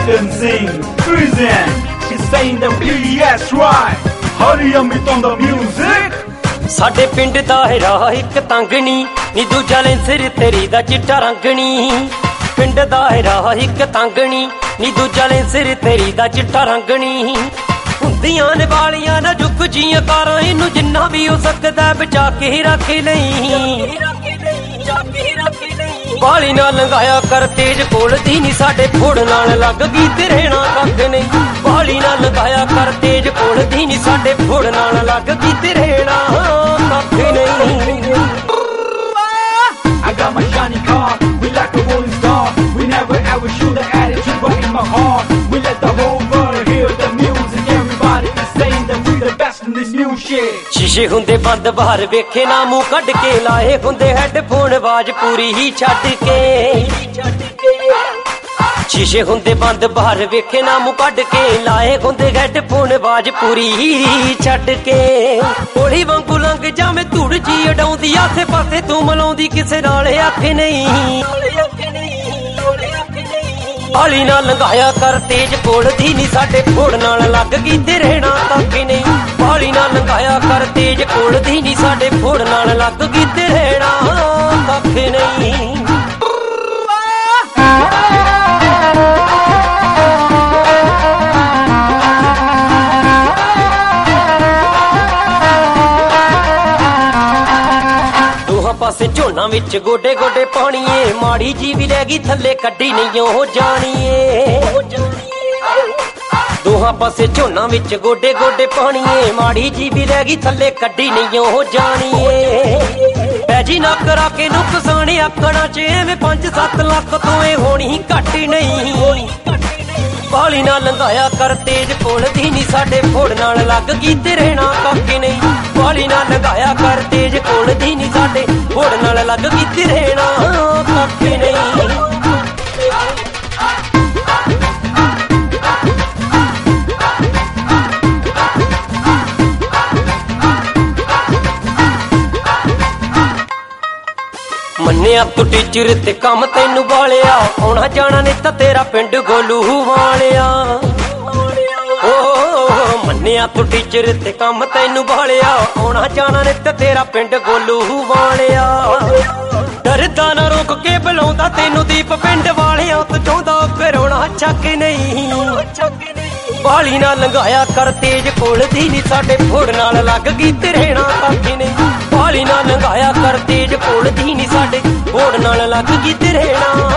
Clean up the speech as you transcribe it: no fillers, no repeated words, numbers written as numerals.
and sing. Present is saying the BS right. Hurry up with on the music. ਸਾਡੇ ਪਿੰਡ ਦਾ ਹੈ ਰਾਹ ਇੱਕ ਤੰਗਣੀ ਨੀ ਦੂਜਾ ਲੈਂਸਰ ਤੇਰੀ ਦਾ ਚਿੱਟਾ ਰੰਗਣੀ ਪਿੰਡ ਦਾ ਹੈ ਰਾਹ ਇੱਕ ਤੰਗਣੀ ਨੀ ਦੂਜਾ ਲੈਂਸਰ ਤੇਰੀ ਦਾ ਚਿੱਟਾ ਰੰਗਣੀ ਹੁੰਦੀਆਂ ਨੇ ਵਾਲੀਆਂ ਨਾ ਝੁਕ ਜੀਆਂ ਕਾਰਾਂ ਇਹਨੂੰ ਜਿੰਨਾ ਵੀ ਹੋ ਸਕਦਾ ਬਚਾ ਕੇ ਰੱਖ ਲਈ ਵਾਲੀ ਨਾਲ ਲੰਘਾਇਆ ਕਰ ਤੇਜ ਕੋਲਦੀ ਨੀ ਸਾਡੇ ਫੋੜ ਨਾਲ ਲੱਗ ਗਈ ਤੇ ਰਹਿਣਾ ਕੱਖ ਨਹੀਂ ਵਾਲੀ ਨਾਲ ਲੰਘਾਇਆ ਕਰ ਤੇਜ ਕੋਲਦੀ ਨੀ ਸਾਡੇ ਫੋੜ ਨਾਲ ਲੱਗ ਗਈ ਤੇ ਰਹਿਣਾ ਕੱਖ ਨਹੀਂ I got my shiny car, we like a rolling star. We never ever shoot the attitude right in my heart. We let the whole world hear the music. Everybody is saying that we the best in this new shit. ਸ਼ੀਸ਼ੇ ਹੁੰਦੇ ਬੰਦ ਬਾਹਰ ਵੇਖੇ ਨਾ ਮੂੰਹ ਕੱਢ ਕੇ ਲਾਏ ਹੁੰਦੇ ਹੈੱਡਫੋਨ ਆਵਾਜ਼ ਪੂਰੀ ਹੀ ਛੱਡ ਕੇ ਸ਼ੀਸ਼ੇ ਹੁੰਦੇ ਬੰਦ ਬਾਹਰ ਵੇਖੇ ਨਾ ਮੂੰਹ ਕੱਢ ਕੇ ਲਾਏ ਹੁੰਦੇ ਹੈੱਡਫੋਨ ਆਵਾਜ਼ ਪੂਰੀ ਹੀ ਛੱਡ ਕੇ ਹੌਲੀ ਵਾਂਗੂ ਲੰਘ ਜਾਵੇਂ ਧੂੜ ਜੀ ਉਡਾਉਂਦੀ ਆਸੇ ਪਾਸੇ ਤੂੰ ਮਲਾਉਂਦੀ ਕਿਸੇ ਨਾਲ ਅੱਖ ਨਹੀਂ ਹਾਲੀ ਨਾਲ ਲੰਘਾਇਆ ਕਰ ਤੇਜ ਕੋਲਦੀ ਨੀ ਸਾਡੇ ਫੋੜ ਨਾਲ ਲੱਗ ਗਈ ਤੇ ਰਹਿਣਾ ਕੱਖ ਨਹੀਂ ਹਾਲੀ ਨਾਲ ਲੰਘਾਇਆ ਕਰ ਤੇਜ ਕੋਲਦੀ ਨੀ ਸਾਡੇ ਫੋੜ ਨਾਲ ਲੱਗ ਗਈ ਤੇ ਰਹਿਣਾ ਕੱਖ ਨਹੀਂ ਪਾਸੇ ਝੋਨਾ ਵਿੱਚ ਗੋਡੇ ਗੋਡੇ ਪਾਣੀਏ ਮਾੜੀ ਜੀ ਵੀ ਰਹਿ ਗਈ ਥੱਲੇ ਕੱਢੀ ਨਹੀਂ ਉਹ ਜਾਣੀਏ ਦੋਹਾਂ ਪਾਸੇ ਝੋਨਾ ਵਿੱਚ ਗੋਡੇ ਗੋਡੇ ਪਾਣੀਏ ਮਾੜੀ ਜੀ ਵੀ ਰਹਿ ਗਈ ਥੱਲੇ ਕੱਢੀ ਨਹੀਂ ਉਹ ਜਾਣੀਏ ਪੈ ਜੀ ਨਾ ਕਰਾ ਕੇ ਨੁਕਸਾਨ ਆਕੜਾਂ ਚ ਐਵੇਂ 5-7 ਲੱਖ ਤੋਂ ਇਹ ਹੋਣੀ ਘੱਟ ਨਹੀਂ ਵਾਲੀ ਨਾਲ ਲੰਘਾਇਆ ਕਰ ਤੇਜ ਕੋਲਦੀ ਨੀ ਸਾਡੇ ਫੋੜ ਨਾਲ ਲੱਗ ਗਈ ਤੇ ਰਹਿਣਾ ਕੱਖ ਨਹੀਂ ਵਾਲੀ ਨਾਲ ਲੰਘਾਇਆ ਕਰ ਤੇਜ ਕੋਲਦੀ ਨੀ ਸਾਡੇ ਫੋੜ ਨਾਲ ਲੱਗ ਗਈ ਤੇ ਰਹਿਣਾ ਕੱਖ ਨਹੀਂ ਮੰਨਿਆ ਤੂੰ ਟੀਚਰ ਤੇ ਕੰਮ ਤੈਨੂੰ ਵਾਲਿਆ ਆਉਣਾ ਜਾਣਾ ਨਹੀਂ ਤਾਂ ਤੇਰਾ ਪਿੰਡ ਗੋਲੂ ਵਾਲਿਆ ਓ ਮੰਨਿਆ ਤੂੰ ਟੀਚਰ ਤੇ ਕੰਮ ਤੈਨੂੰ ਵਾਲਿਆ ਆਉਣਾ ਜਾਣਾ ਨਹੀਂ ਤਾਂ ਤੇਰਾ ਪਿੰਡ ਗੋਲੂ ਵਾਲਿਆ ਡਰਦਾ ਨਾ ਰੁਕ ਕੇ ਬੁਲਾਉਂਦਾ ਤੈਨੂੰ ਦੀਪ ਪਿੰਡ ਵਾਲਿਆਂ ਤੋਂ ਚਾਹੁੰਦਾ ਕਰਾਉਣਾ ਚੱਕ ਨਹੀਂ ਵਾਲੀ ਨਾਲ ਲੰਘਾਇਆ ਕਰ ਤੇਜ ਕੋਲਦੀ ਨੀ ਸਾਡੇ ਫੋੜ ਨਾਲ ਲੱਗ ਗਈ ਤੇ ਰਹਿਣਾ ਕੱਖ ਨਹੀਂ ਵਾਲੀ ਨਾਲ ਲੰਘਾਇਆ ਕਰ ਤੇਜ ਕੋਲਦੀ ਨੀ ਸਾਡੇ ਫੋੜ ਨਾਲ ਲੱਗ ਗਈ ਤੇ ਰਹਿਣਾ